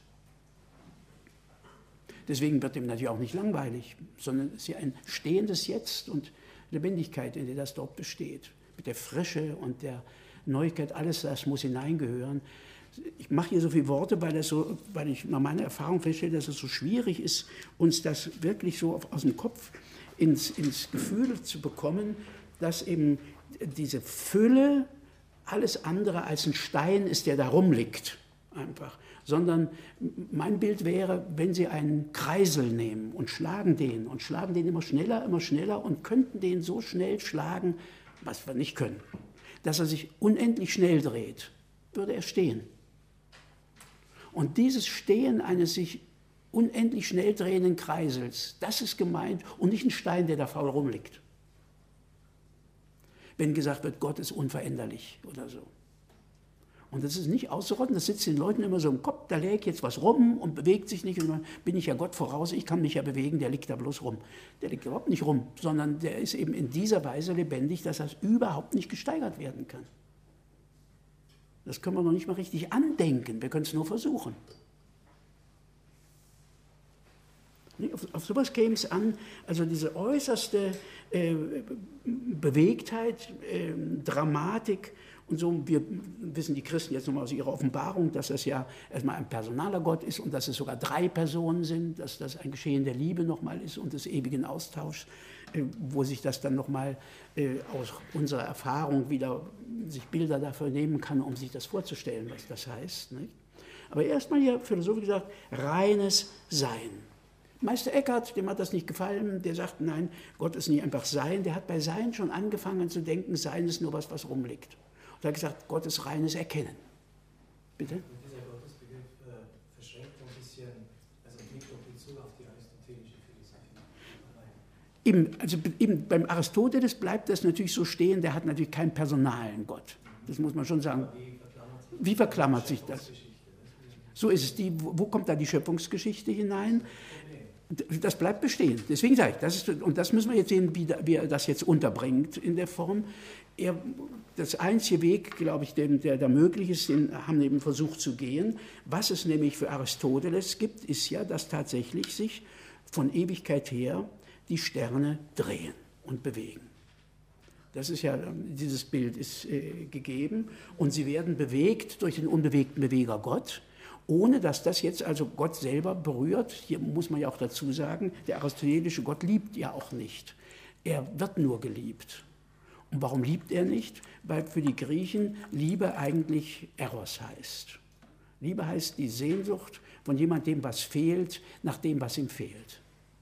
Deswegen wird ihm natürlich auch nicht langweilig, sondern es ist ja ein stehendes Jetzt und Lebendigkeit, in der das dort besteht. Mit der Frische und der Neuigkeit, alles das muss hineingehören. Ich mache hier so viele Worte, weil, das so, weil ich nach meiner Erfahrung feststelle, dass es so schwierig ist, uns das wirklich so aus dem Kopf ins, ins Gefühl zu bekommen, dass eben diese Fülle alles andere als ein Stein ist, der da rumliegt, einfach. Sondern mein Bild wäre, wenn Sie einen Kreisel nehmen und schlagen den und schlagen den immer schneller, immer schneller und könnten den so schnell schlagen, was wir nicht können, dass er sich unendlich schnell dreht, würde er stehen. Und dieses Stehen eines sich unendlich schnell drehenden Kreisels, das ist gemeint und nicht ein Stein, der da faul rumliegt. Wenn gesagt wird, Gott ist unveränderlich oder so. Und das ist nicht auszurotten, das sitzt den Leuten immer so im Kopf, da lägt jetzt was rum und bewegt sich nicht. Und dann bin ich ja Gott voraus, ich kann mich ja bewegen, der liegt da bloß rum. Der liegt überhaupt nicht rum, sondern der ist eben in dieser Weise lebendig, dass das überhaupt nicht gesteigert werden kann. Das können wir noch nicht mal richtig andenken, wir können es nur versuchen. Auf, auf sowas käme es an, also diese äußerste äh, Bewegtheit, äh, Dramatik. Und so, wir wissen die Christen jetzt nochmal aus ihrer Offenbarung, dass das ja erstmal ein personaler Gott ist und dass es sogar drei Personen sind, dass das ein Geschehen der Liebe nochmal ist und des ewigen Austauschs, äh, wo sich das dann nochmal äh, aus unserer Erfahrung wieder sich Bilder dafür nehmen kann, um sich das vorzustellen, was das heißt. Nicht? Aber erstmal hier philosophisch gesagt, reines Sein. Meister Eckhart, dem hat das nicht gefallen, der sagt, nein, Gott ist nicht einfach Sein, der hat bei Sein schon angefangen zu denken, Sein ist nur was, was rumliegt. Und er hat gesagt, Gott ist reines Erkennen. Bitte? Und dieser Gottesbegriff äh, verschränkt ein bisschen, also nimmt doch Bezug auf die aristotelische Philosophie. Eben, also eben beim Aristoteles bleibt das natürlich so stehen, der hat natürlich keinen personalen Gott. Das muss man schon sagen. Wie verklammert sich das? So ist es. Die, wo kommt da die Schöpfungsgeschichte hinein? Das bleibt bestehen. Deswegen sage ich, das ist, und das müssen wir jetzt sehen, wie, wie er das jetzt unterbringt in der Form. Er, das einzige Weg, glaube ich, den, der da möglich ist, den haben wir eben versucht zu gehen. Was es nämlich für Aristoteles gibt, ist ja, dass tatsächlich sich von Ewigkeit her die Sterne drehen und bewegen. Das ist ja, dieses Bild ist äh, gegeben und sie werden bewegt durch den unbewegten Beweger Gott, ohne dass das jetzt also Gott selber berührt. Hier muss man ja auch dazu sagen, der aristotelische Gott liebt ja auch nicht. Er wird nur geliebt. Und warum liebt er nicht? Weil für die Griechen Liebe eigentlich Eros heißt. Liebe heißt die Sehnsucht von jemandem, was fehlt, nach dem, was ihm fehlt.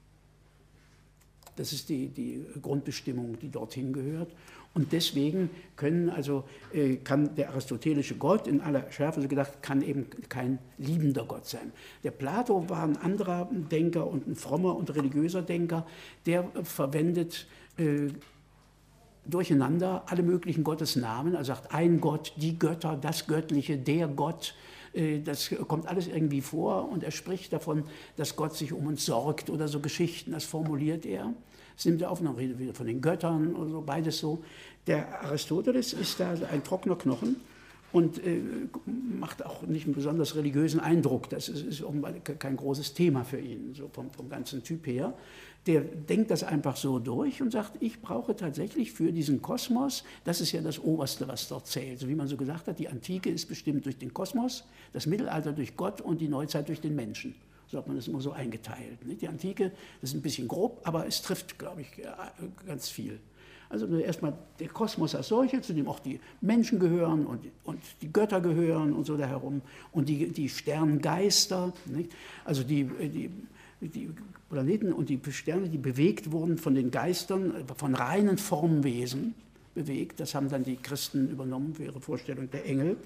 Das ist die, die Grundbestimmung, die dorthin gehört. Und deswegen können also, äh, kann der aristotelische Gott in aller Schärfe so gedacht, kann eben kein liebender Gott sein. Der Plato war ein anderer Denker und ein frommer und religiöser Denker, der äh, verwendet äh, durcheinander alle möglichen Gottesnamen. Er sagt ein Gott, die Götter, das Göttliche, der Gott. Äh, das kommt alles irgendwie vor und er spricht davon, dass Gott sich um uns sorgt oder so Geschichten, das formuliert er. Das nimmt er auf, dann redet wieder von den Göttern oder so, beides so. Der Aristoteles ist da ein trockener Knochen und äh, macht auch nicht einen besonders religiösen Eindruck. Das ist, ist kein großes Thema für ihn, so vom, vom ganzen Typ her. Der denkt das einfach so durch und sagt, ich brauche tatsächlich für diesen Kosmos, das ist ja das Oberste, was dort zählt. So wie man so gesagt hat, die Antike ist bestimmt durch den Kosmos, das Mittelalter durch Gott und die Neuzeit durch den Menschen. So hat man das immer so eingeteilt. Nicht? Die Antike, das ist ein bisschen grob, aber es trifft, glaube ich, ganz viel. Also erstmal der Kosmos als solcher, zu dem auch die Menschen gehören und, und die Götter gehören und so da herum und die, die Sternengeister, nicht? Also die, die, die Planeten und die Sterne, die bewegt wurden von den Geistern, von reinen Formwesen, bewegt. Das haben dann die Christen übernommen für ihre Vorstellung der Engel.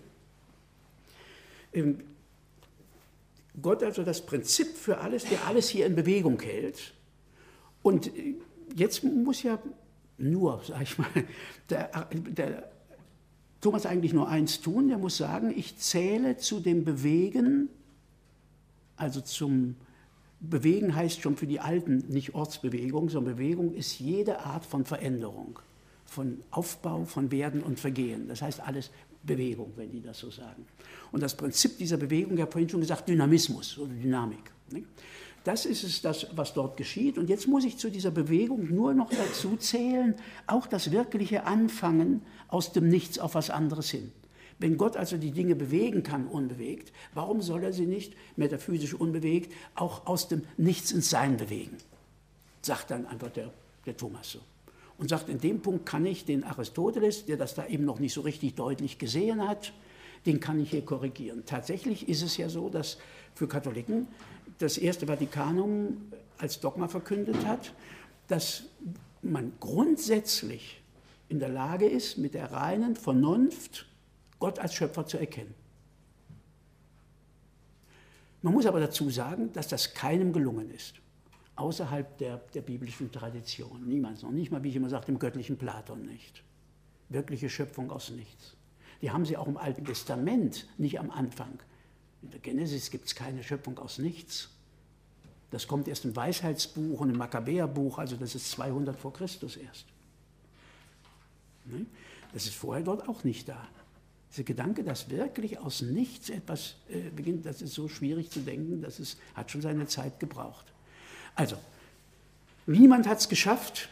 Ähm, Gott also das Prinzip für alles, der alles hier in Bewegung hält. Und jetzt muss ja nur, sag ich mal, der, der Thomas eigentlich nur eins tun, der muss sagen, ich zähle zu dem Bewegen, also zum Bewegen heißt schon für die Alten nicht Ortsbewegung, sondern Bewegung ist jede Art von Veränderung, von Aufbau, von Werden und Vergehen. Das heißt alles Bewegung, wenn die das so sagen. Und das Prinzip dieser Bewegung, ich habe vorhin schon gesagt, Dynamismus oder Dynamik. Das ist es, das, was dort geschieht. Und jetzt muss ich zu dieser Bewegung nur noch dazu zählen, auch das wirkliche Anfangen aus dem Nichts auf was anderes hin. Wenn Gott also die Dinge bewegen kann, unbewegt, warum soll er sie nicht, metaphysisch unbewegt, auch aus dem Nichts ins Sein bewegen? Sagt dann einfach der, der Thomas so. Und sagt, in dem Punkt kann ich den Aristoteles, der das da eben noch nicht so richtig deutlich gesehen hat, den kann ich hier korrigieren. Tatsächlich ist es ja so, dass für Katholiken das Erste Vatikanum als Dogma verkündet hat, dass man grundsätzlich in der Lage ist, mit der reinen Vernunft Gott als Schöpfer zu erkennen. Man muss aber dazu sagen, dass das keinem gelungen ist, außerhalb der, der biblischen Tradition. Niemand, noch nicht mal, wie ich immer sage, dem göttlichen Platon nicht. Wirkliche Schöpfung aus nichts. Die haben sie auch im Alten Testament, nicht am Anfang. In der Genesis gibt es keine Schöpfung aus nichts. Das kommt erst im Weisheitsbuch und im Makkabäerbuch, also das ist zweihundert vor Christus erst. Das ist vorher dort auch nicht da. Dieser Gedanke, dass wirklich aus nichts etwas äh, beginnt, das ist so schwierig zu denken, das ist, hat schon seine Zeit gebraucht. Also, niemand hat es geschafft,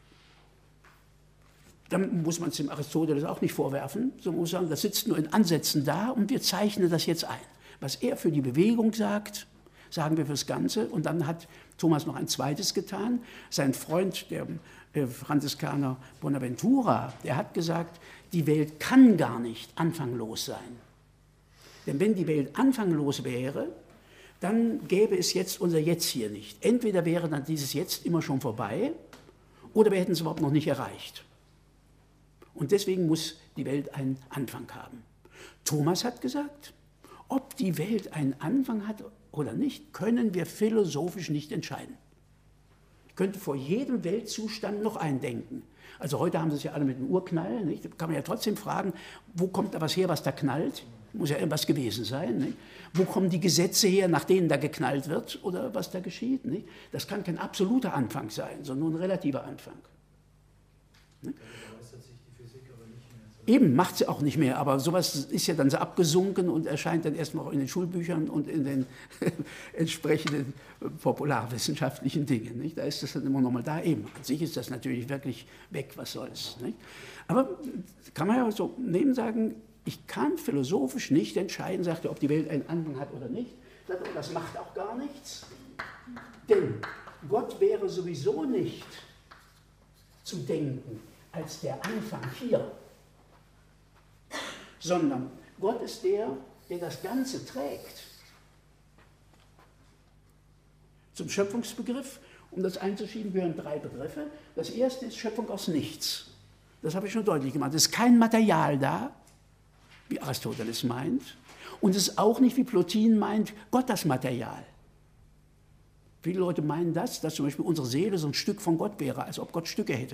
dann muss man es dem Aristoteles auch nicht vorwerfen, so muss man sagen, das sitzt nur in Ansätzen da und wir zeichnen das jetzt ein. Was er für die Bewegung sagt, sagen wir fürs Ganze. Und dann hat Thomas noch ein zweites getan. Sein Freund, der äh, Franziskaner Bonaventura, der hat gesagt, die Welt kann gar nicht anfanglos sein. Denn wenn die Welt anfanglos wäre, dann gäbe es jetzt unser Jetzt hier nicht. Entweder wäre dann dieses Jetzt immer schon vorbei oder wir hätten es überhaupt noch nicht erreicht. Und deswegen muss die Welt einen Anfang haben. Thomas hat gesagt, ob die Welt einen Anfang hat oder nicht, können wir philosophisch nicht entscheiden. Ich könnte vor jedem Weltzustand noch eindenken. Also heute haben sie es ja alle mit dem Urknall, nicht? Da kann man ja trotzdem fragen, wo kommt da was her, was da knallt? Muss ja irgendwas gewesen sein. Nicht? Wo kommen die Gesetze her, nach denen da geknallt wird oder was da geschieht? Nicht? Das kann kein absoluter Anfang sein, sondern nur ein relativer Anfang. Nicht? Eben, macht sie auch nicht mehr, aber sowas ist ja dann so abgesunken und erscheint dann erstmal auch in den Schulbüchern und in den entsprechenden popularwissenschaftlichen Dingen. Nicht? Da ist das dann immer noch mal da. Eben, an sich ist das natürlich wirklich weg, was soll's. Nicht? Aber kann man ja so neben sagen, ich kann philosophisch nicht entscheiden, sagt er, ob die Welt einen Anfang hat oder nicht. Das macht auch gar nichts, denn Gott wäre sowieso nicht zu denken als der Anfang hier, sondern Gott ist der, der das Ganze trägt. Zum Schöpfungsbegriff, um das einzuschieben, gehören drei Begriffe. Das erste ist Schöpfung aus nichts. Das habe ich schon deutlich gemacht. Es ist kein Material da, wie Aristoteles meint, und es ist auch nicht, wie Plotin meint, Gott das Material. Viele Leute meinen das, dass zum Beispiel unsere Seele so ein Stück von Gott wäre, als ob Gott Stücke hätte.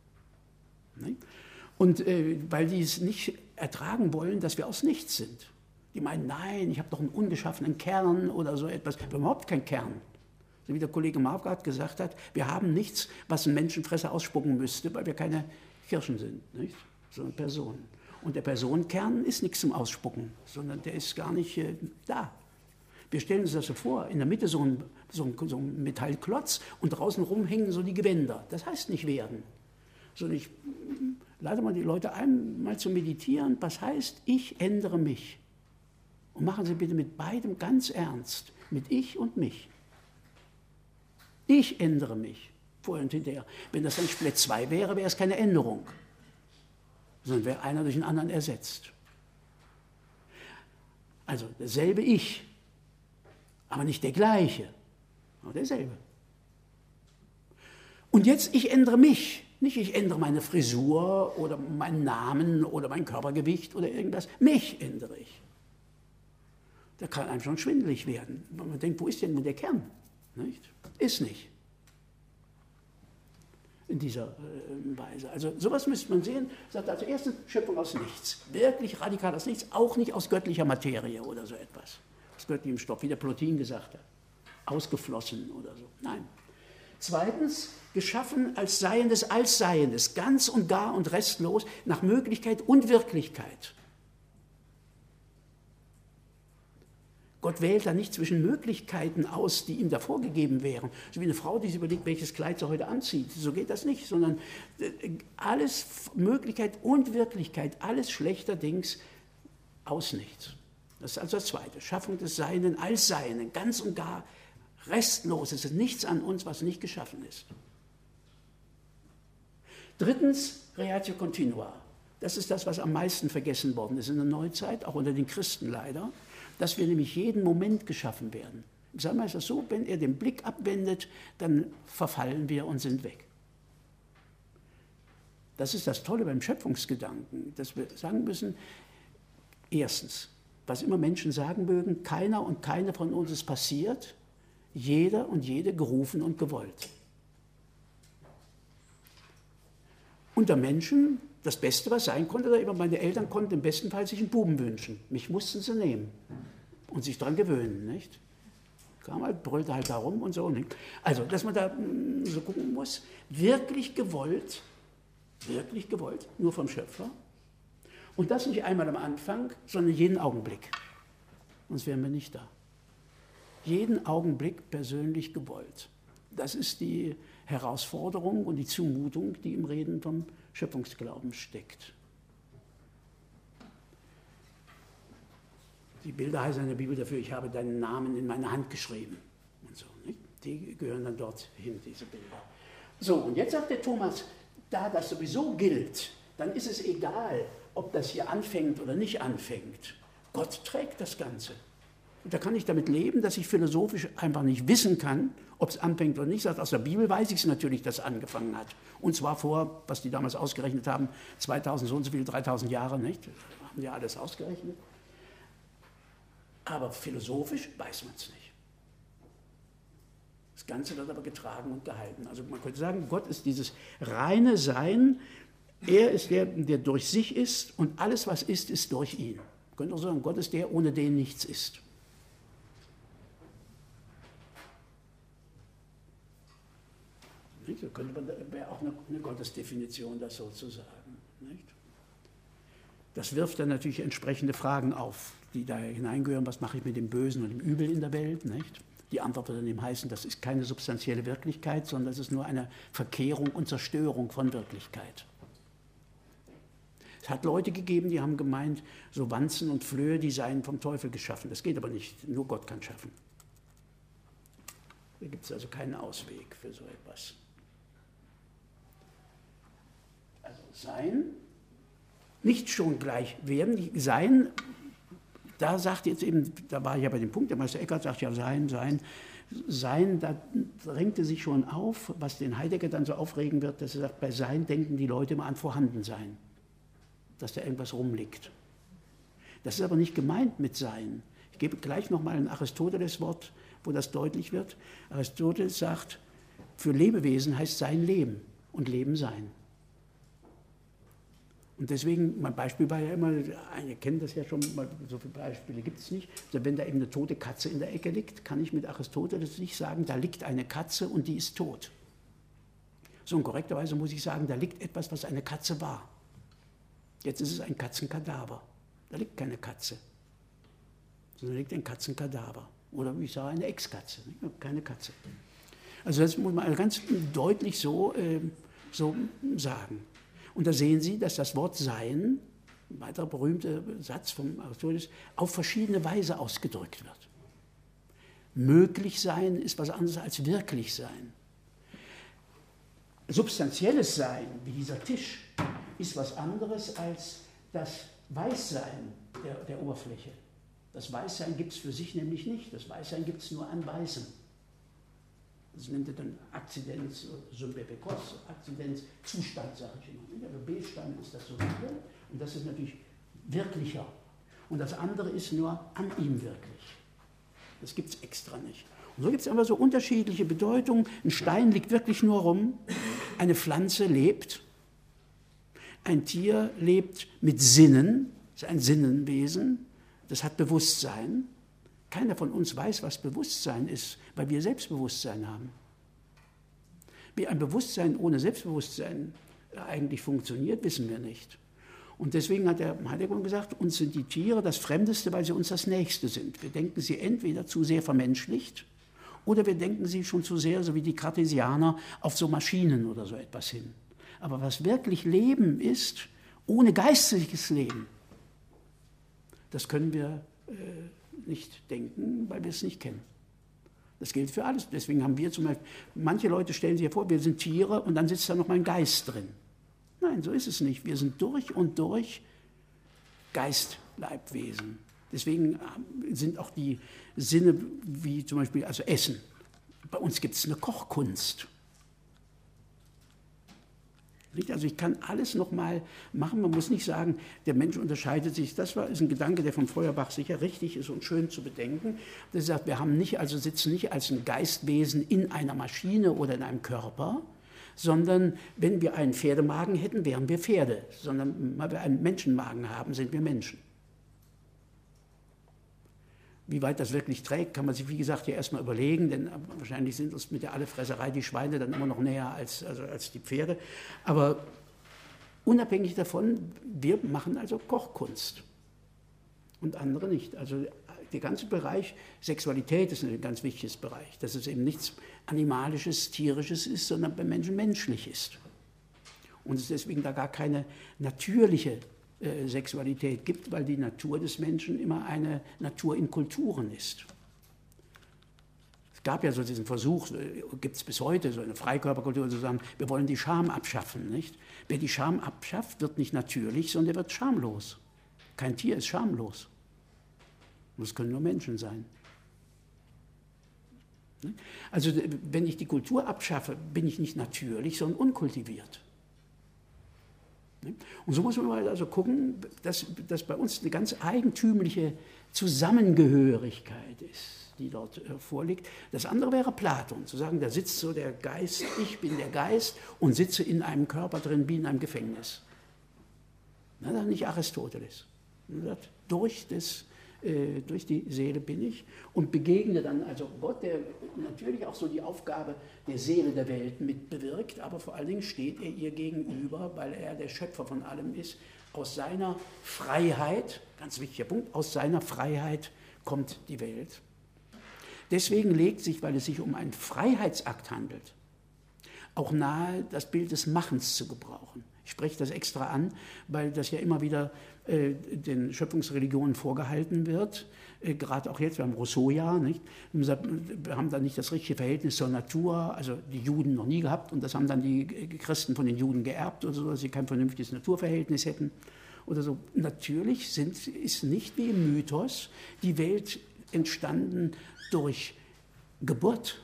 Und äh, weil die es nicht ertragen wollen, dass wir aus nichts sind. Die meinen, nein, ich habe doch einen ungeschaffenen Kern oder so etwas. Wir haben überhaupt keinen Kern. So wie der Kollege Marquardt gesagt hat, wir haben nichts, was ein Menschenfresser ausspucken müsste, weil wir keine Kirschen sind, nicht? Sondern Personen. Und der Personenkern ist nichts zum Ausspucken, sondern der ist gar nicht äh, da. Wir stellen uns das so vor, in der Mitte so ein, so ein, so ein Metallklotz und draußen rum hängen so die Gewänder. Das heißt nicht werden. Sondern ich lade mal die Leute ein, mal zu meditieren, was heißt, ich ändere mich. Und machen Sie bitte mit beidem ganz ernst, mit ich und mich. Ich ändere mich, vorher und hinterher. Wenn das dann Split zwei wäre, wäre es keine Änderung, sondern wäre einer durch den anderen ersetzt. Also derselbe Ich, aber nicht der gleiche, aber derselbe. Und jetzt, ich ändere mich. Nicht, ich ändere meine Frisur oder meinen Namen oder mein Körpergewicht oder irgendwas. Mich ändere ich. Da kann einem schon schwindelig werden. Man denkt, wo ist denn nun der Kern? Nicht? Ist nicht. In dieser äh, Weise. Also sowas müsste man sehen. Sagt also erstens Schöpfung aus nichts. Wirklich radikal aus nichts. Auch nicht aus göttlicher Materie oder so etwas. Aus göttlichem Stoff, wie der Plotin gesagt hat. Ausgeflossen oder so. Nein. Zweitens, geschaffen als Seiendes, als Seiendes, ganz und gar und restlos, nach Möglichkeit und Wirklichkeit. Gott wählt da nicht zwischen Möglichkeiten aus, die ihm da vorgegeben wären. So wie eine Frau, die sich überlegt, welches Kleid sie heute anzieht. So geht das nicht, sondern alles Möglichkeit und Wirklichkeit, alles schlechterdings aus nichts. Das ist also das Zweite. Schaffung des Seinen als Seinen, ganz und gar restlos. Es ist nichts an uns, was nicht geschaffen ist. Drittens, Reatio Continua. Das ist das, was am meisten vergessen worden ist in der Neuzeit, auch unter den Christen leider, dass wir nämlich jeden Moment geschaffen werden. Im Psalm ist das so, wenn er den Blick abwendet, dann verfallen wir und sind weg. Das ist das Tolle beim Schöpfungsgedanken, dass wir sagen müssen, erstens, was immer Menschen sagen mögen, keiner und keine von uns ist passiert, jeder und jede gerufen und gewollt. Unter Menschen, das Beste, was sein konnte, da immer meine Eltern konnten im besten Fall sich einen Buben wünschen. Mich mussten sie nehmen und sich daran gewöhnen, nicht? Kam halt, brüllte halt da rum und so. Nicht? Also, dass man da so gucken muss, wirklich gewollt, wirklich gewollt, nur vom Schöpfer. Und das nicht einmal am Anfang, sondern jeden Augenblick. Sonst wären wir nicht da. Jeden Augenblick persönlich gewollt. Das ist die Herausforderung und die Zumutung, die im Reden vom Schöpfungsglauben steckt. Die Bilder heißen in der Bibel dafür, ich habe deinen Namen in meine Hand geschrieben. Und so, nicht? Die gehören dann dorthin, diese Bilder. So, und jetzt sagt der Thomas, da das sowieso gilt, dann ist es egal, ob das hier anfängt oder nicht anfängt. Gott trägt das Ganze. Und da kann ich damit leben, dass ich philosophisch einfach nicht wissen kann, ob es anfängt oder nicht. Sagt, aus der Bibel weiß ich es natürlich, dass es angefangen hat. Und zwar vor, was die damals ausgerechnet haben, zweitausend, so und so viele, dreitausend Jahre, nicht? Das haben die alles ausgerechnet. Aber philosophisch weiß man es nicht. Das Ganze wird aber getragen und gehalten. Also man könnte sagen, Gott ist dieses reine Sein. Er ist der, der durch sich ist und alles, was ist, ist durch ihn. Man könnte auch sagen, Gott ist der, ohne den nichts ist. Nicht? Da könnte man, wäre auch eine, eine Gottesdefinition, das so zu sagen. Nicht? Das wirft dann natürlich entsprechende Fragen auf, die da hineingehören. Was mache ich mit dem Bösen und dem Übel in der Welt? Nicht? Die Antwort wird dann eben heißen, das ist keine substanzielle Wirklichkeit, sondern es ist nur eine Verkehrung und Zerstörung von Wirklichkeit. Es hat Leute gegeben, die haben gemeint, so Wanzen und Flöhe, die seien vom Teufel geschaffen. Das geht aber nicht, nur Gott kann schaffen. Da gibt es also keinen Ausweg für so etwas. Also sein, nicht schon gleich werden, sein, da sagt jetzt eben, da war ich ja bei dem Punkt, der Meister Eckhart sagt ja sein, sein, sein, da drängte sich schon auf, was den Heidegger dann so aufregen wird, dass er sagt, bei Sein denken die Leute immer an Vorhandensein, dass da irgendwas rumliegt. Das ist aber nicht gemeint mit Sein. Ich gebe gleich nochmal ein Aristoteles-Wort, wo das deutlich wird. Aristoteles sagt, für Lebewesen heißt Sein Leben und Leben Sein. Und deswegen, mein Beispiel war ja immer, ihr kennt das ja schon, so viele Beispiele gibt es nicht, also wenn da eben eine tote Katze in der Ecke liegt, kann ich mit Aristoteles nicht sagen, da liegt eine Katze und die ist tot. So, und korrekterweise muss ich sagen, da liegt etwas, was eine Katze war. Jetzt ist es ein Katzenkadaver. Da liegt keine Katze, sondern da liegt ein Katzenkadaver. Oder wie ich sage, eine Ex-Katze, keine Katze. Also das muss man ganz deutlich so, äh, so sagen. Und da sehen Sie, dass das Wort Sein, ein weiterer berühmter Satz von Aristoteles, auf verschiedene Weise ausgedrückt wird. Möglich sein ist was anderes als wirklich sein. Substanzielles Sein, wie dieser Tisch, ist was anderes als das Weißsein der, der Oberfläche. Das Weißsein gibt es für sich nämlich nicht. Das Weißsein gibt es nur an Weißem. Das nennt er dann Akzidenz, Symbepekos, Akzidenz, Zustand, sage ich immer. Also B-Stand ist das Solide und das ist natürlich wirklicher. Und das andere ist nur an ihm wirklich. Das gibt es extra nicht. Und so gibt es aber so unterschiedliche Bedeutungen. Ein Stein liegt wirklich nur rum, eine Pflanze lebt, ein Tier lebt mit Sinnen, ist ein Sinnenwesen, das hat Bewusstsein. Keiner von uns weiß, was Bewusstsein ist, weil wir Selbstbewusstsein haben. Wie ein Bewusstsein ohne Selbstbewusstsein eigentlich funktioniert, wissen wir nicht. Und deswegen hat der Heidegger gesagt, uns sind die Tiere das Fremdeste, weil sie uns das Nächste sind. Wir denken sie entweder zu sehr vermenschlicht oder wir denken sie schon zu sehr, so wie die Cartesianer, auf so Maschinen oder so etwas hin. Aber was wirklich Leben ist, ohne geistiges Leben, das können wir äh, nicht denken, weil wir es nicht kennen. Das gilt für alles. Deswegen haben wir zum Beispiel, manche Leute stellen sich vor, wir sind Tiere und dann sitzt da noch mal ein Geist drin. Nein, so ist es nicht. Wir sind durch und durch Geistleibwesen. Deswegen sind auch die Sinne wie zum Beispiel, also Essen. Bei uns gibt es eine Kochkunst. Also ich kann alles nochmal machen, man muss nicht sagen, der Mensch unterscheidet sich. Das war, ist ein Gedanke, der von Feuerbach sicher richtig ist und schön zu bedenken. Der sagt, wir haben nicht, also sitzen nicht als ein Geistwesen in einer Maschine oder in einem Körper, sondern wenn wir einen Pferdemagen hätten, wären wir Pferde, sondern weil wir einen Menschenmagen haben, sind wir Menschen. Wie weit das wirklich trägt, kann man sich, wie gesagt, hier erstmal überlegen, denn wahrscheinlich sind uns mit der Allefresserei die Schweine dann immer noch näher als, also als die Pferde. Aber unabhängig davon, wir machen also Kochkunst und andere nicht. Also der ganze Bereich Sexualität ist ein ganz wichtiges Bereich, dass es eben nichts Animalisches, Tierisches ist, sondern beim Menschen menschlich ist. Und es deswegen da gar keine natürliche äh, Sexualität gibt, weil die Natur des Menschen immer eine Natur in Kulturen ist. Es gab ja so diesen Versuch, gibt es bis heute, so eine Freikörperkultur zu sagen, wir wollen die Scham abschaffen. Nicht? Wer die Scham abschafft, wird nicht natürlich, sondern er wird schamlos. Kein Tier ist schamlos. Und es können nur Menschen sein. Also wenn ich die Kultur abschaffe, bin ich nicht natürlich, sondern unkultiviert. Und so muss man mal also gucken, dass, dass bei uns eine ganz eigentümliche Zusammengehörigkeit ist, die dort äh, vorliegt. Das andere wäre Platon, zu sagen, da sitzt so der Geist, ich bin der Geist und sitze in einem Körper drin wie in einem Gefängnis. Na, das ist nicht Aristoteles. Das durch das durch die Seele bin ich und begegne dann also Gott, der natürlich auch so die Aufgabe der Seele der Welt mitbewirkt, aber vor allen Dingen steht er ihr gegenüber, weil er der Schöpfer von allem ist. Aus seiner Freiheit, ganz wichtiger Punkt, aus seiner Freiheit kommt die Welt. Deswegen legt sich, weil es sich um einen Freiheitsakt handelt, auch nahe, das Bild des Machens zu gebrauchen. Ich spreche das extra an, weil das ja immer wieder äh, den Schöpfungsreligionen vorgehalten wird, äh, gerade auch jetzt, wir haben Rousseau ja, nicht? Wir haben da nicht das richtige Verhältnis zur Natur, also die Juden noch nie gehabt und das haben dann die Christen von den Juden geerbt oder so, dass sie kein vernünftiges Naturverhältnis hätten oder so. Natürlich sind, ist nicht wie im Mythos die Welt entstanden durch Geburt.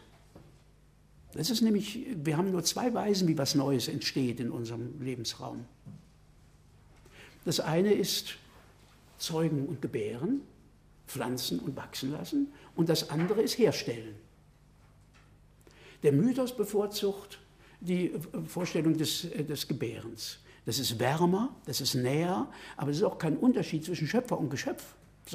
Das ist nämlich, wir haben nur zwei Weisen, wie was Neues entsteht in unserem Lebensraum. Das eine ist Zeugen und Gebären, pflanzen und wachsen lassen, und das andere ist herstellen. Der Mythos bevorzugt die Vorstellung des, des Gebärens. Das ist wärmer, das ist näher, aber es ist auch kein Unterschied zwischen Schöpfer und Geschöpf.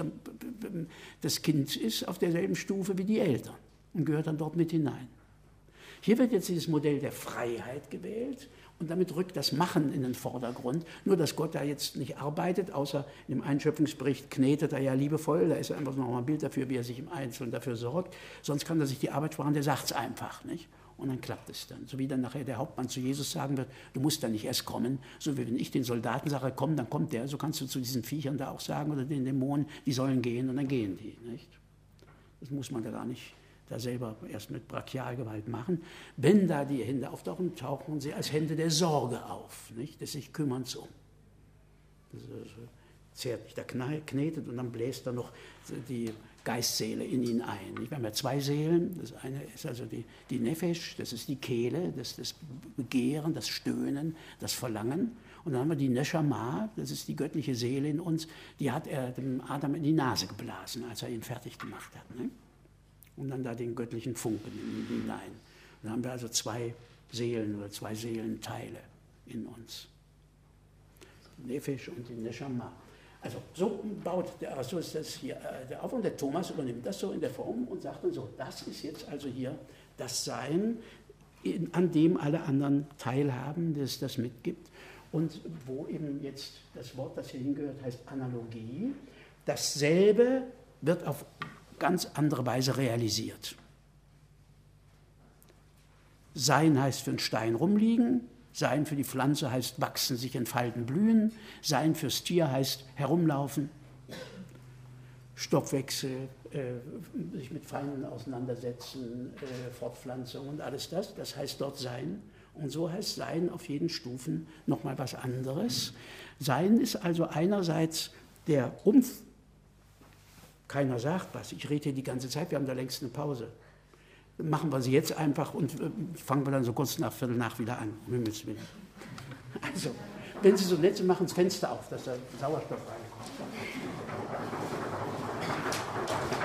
Das Kind ist auf derselben Stufe wie die Eltern und gehört dann dort mit hinein. Hier wird jetzt dieses Modell der Freiheit gewählt und damit rückt das Machen in den Vordergrund. Nur, dass Gott da jetzt nicht arbeitet, außer in dem Einschöpfungsbericht knetet er ja liebevoll, da ist einfach noch mal ein Bild dafür, wie er sich im Einzelnen dafür sorgt. Sonst kann er sich die Arbeit sparen, der sagt es einfach, nicht? Und dann klappt es dann. So wie dann nachher der Hauptmann zu Jesus sagen wird, du musst da nicht erst kommen. So wie wenn ich den Soldaten sage, komm, dann kommt der. So kannst du zu diesen Viechern da auch sagen oder den Dämonen, die sollen gehen und dann gehen die, nicht? Das muss man da gar nicht da selber erst mit Brachialgewalt machen. Wenn da die Hände auftauchen, tauchen sie als Hände der Sorge auf, nicht? Des sich Kümmerns um. Das ist zärtlich, da knetet und dann bläst er noch die Geistseele in ihn ein. Wir haben ja zwei Seelen. Das eine ist also die, die Nefesh, das ist die Kehle, das, das Begehren, das Stöhnen, das Verlangen. Und dann haben wir die Neshama, das ist die göttliche Seele in uns, die hat er dem Adam in die Nase geblasen, als er ihn fertig gemacht hat. Ne? Und dann da den göttlichen Funken in ihn hinein. Dann haben wir also zwei Seelen oder zwei Seelenteile in uns. Die Nefesh und die Neshama. Also so baut der, so ist das hier äh, auf, und der Thomas übernimmt das so in der Form und sagt dann so, das ist jetzt also hier das Sein, in, an dem alle anderen teilhaben, das das mitgibt, und wo eben jetzt das Wort, das hier hingehört, heißt Analogie. Dasselbe wird auf ganz andere Weise realisiert. Sein heißt für einen Stein rumliegen, Sein für die Pflanze heißt wachsen, sich entfalten, blühen. Sein fürs Tier heißt herumlaufen, Stoffwechsel, äh, sich mit Feinden auseinandersetzen, äh, Fortpflanzung und alles das. Das heißt dort Sein. Und so heißt Sein auf jeden Stufen nochmal was anderes. Sein ist also einerseits der Umf. Keiner sagt was. Ich rede hier die ganze Zeit, wir haben da längst eine Pause. Machen wir sie jetzt einfach und fangen wir dann so kurz nach Viertel nach wieder an. Um Himmels Willen. Also, wenn Sie so nett sind, machen Sie das Fenster auf, dass da Sauerstoff reinkommt.